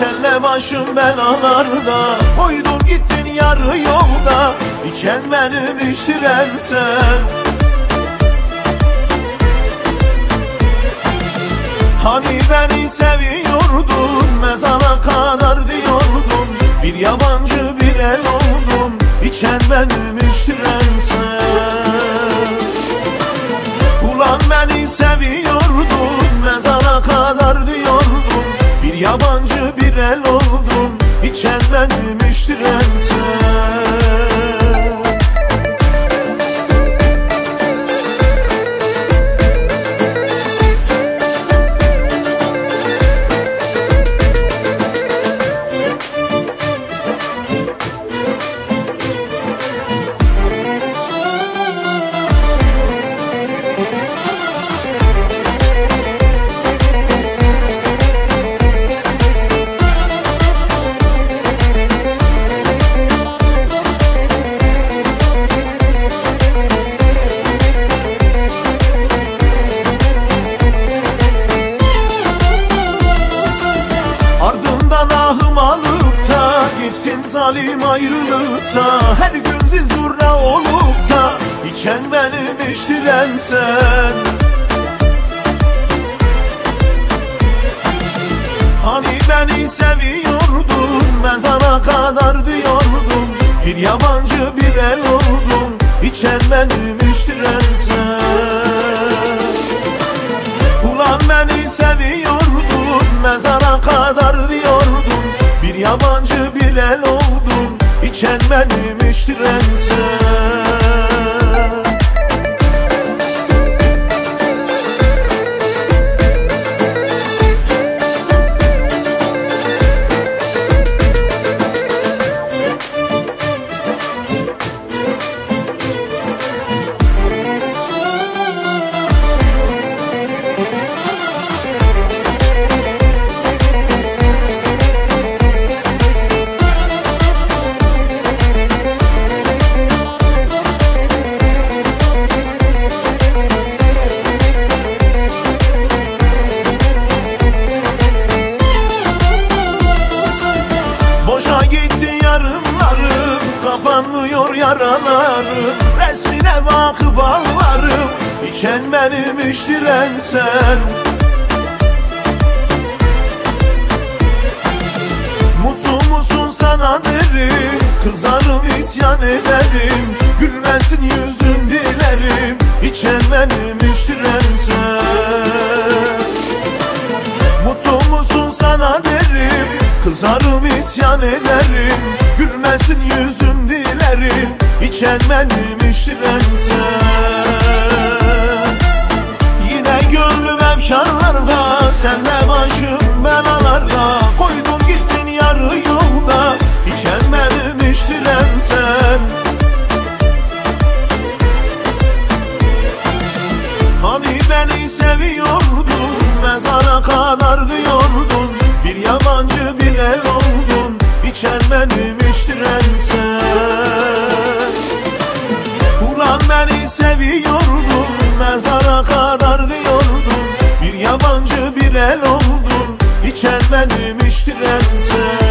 senle başım belalarda. Koydun gittin yarı yolda, içen benim içtiren sen. Hani beni seviyordun, mezara kadar diyordun. Bir yabancı bir el oldum, içen benim içtiren sen. Ulan beni seviyordun, mezara kadar diyordun. Bir yabancı bir el oldum, içen benim içtiren sen. Ardından ahım alıp da gittin zalim ayrılıkta. Her gün zizurna olup da içen benim içtiren sen. Hani beni seviyordun, mezara kadar diyordun. Bir yabancı bir el oldum, içen benim içtiren sen. Ulan beni seviyordun, mezara kadar diyordun. Bir yabancı bir el oldum, içen benim içtiren sen. Boşa gitti yarınlarım, kapanmıyor yaralarım. Resmine bakıp ağlarım, içen benim içtiren sen. Mutlu musun sana derim, kızarım isyan ederim. Gülmesin yüzün dilerim, içen benim içtiren sen. Mutlu musun sana derim, kızarım isyan ederim. Gülmesin yüzüm dilerim, içen benim içtiren sen. Yine gönlüm efkarlarda, senle başım belalarda. Koydun gittin yarı yolda, içen benim içtiren sen. Hani beni seviyordun, mezara kadar diyordun. Bir yabancı bir el oldun, içen benim içtiren sen. Ulan beni seviyordun, mezara kadar diyordun. Bir yabancı bir el oldun, içen benim içtiren sen.